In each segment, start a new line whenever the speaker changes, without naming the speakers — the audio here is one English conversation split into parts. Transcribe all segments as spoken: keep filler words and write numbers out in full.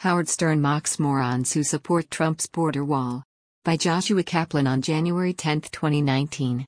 Howard Stern mocks morons who support Trump's border wall. By Joshua Kaplan on January tenth, twenty nineteen.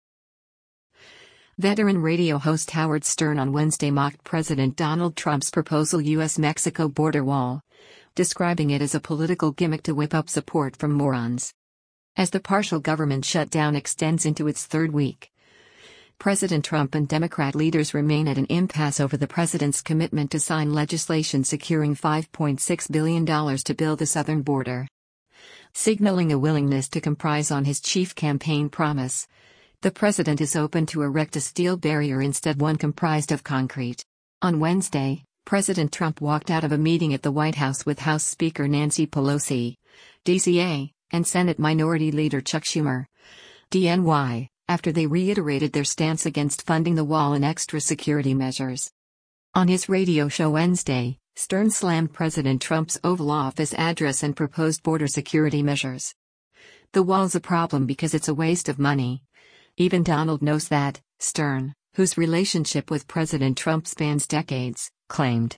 Veteran radio host Howard Stern on Wednesday mocked President Donald Trump's proposal U S Mexico border wall, describing it as a political gimmick to whip up support from morons. As the partial government shutdown extends into its third week, President Trump and Democrat leaders remain at an impasse over the president's commitment to sign legislation securing five point six billion dollars to build the southern border. Signaling a willingness to compromise on his chief campaign promise, the president is open to erect a steel barrier instead one comprised of concrete. On Wednesday, President Trump walked out of a meeting at the White House with House Speaker Nancy Pelosi, D C A, and Senate Minority Leader Chuck Schumer, D N Y, after they reiterated their stance against funding the wall and extra security measures. On his radio show Wednesday, Stern slammed President Trump's Oval Office address and proposed border security measures. The wall's a problem because it's a waste of money. Even Donald knows that, Stern, whose relationship with President Trump spans decades, claimed.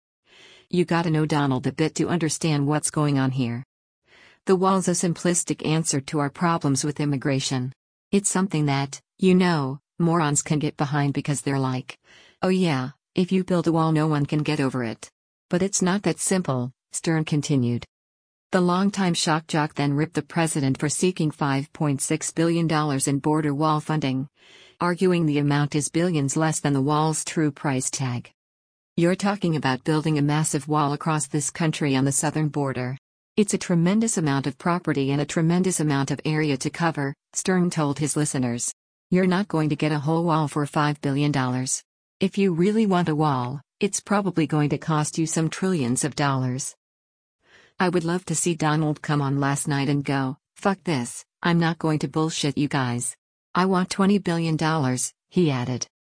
You gotta know Donald a bit to understand what's going on here. The wall's a simplistic answer to our problems with immigration. It's something that, you know, morons can get behind because they're like, oh yeah, if you build a wall no one can get over it. But it's not that simple, Stern continued. The longtime shock jock then ripped the president for seeking five point six billion dollars in border wall funding, arguing the amount is billions less than the wall's true price tag. You're talking about building a massive wall across this country on the southern border. It's a tremendous amount of property and a tremendous amount of area to cover, Stern told his listeners. You're not going to get a whole wall for five billion dollars. If you really want a wall, it's probably going to cost you some trillions of dollars. I would love to see Donald come on last night and go, fuck this, I'm not going to bullshit you guys. I want twenty billion dollars, he added.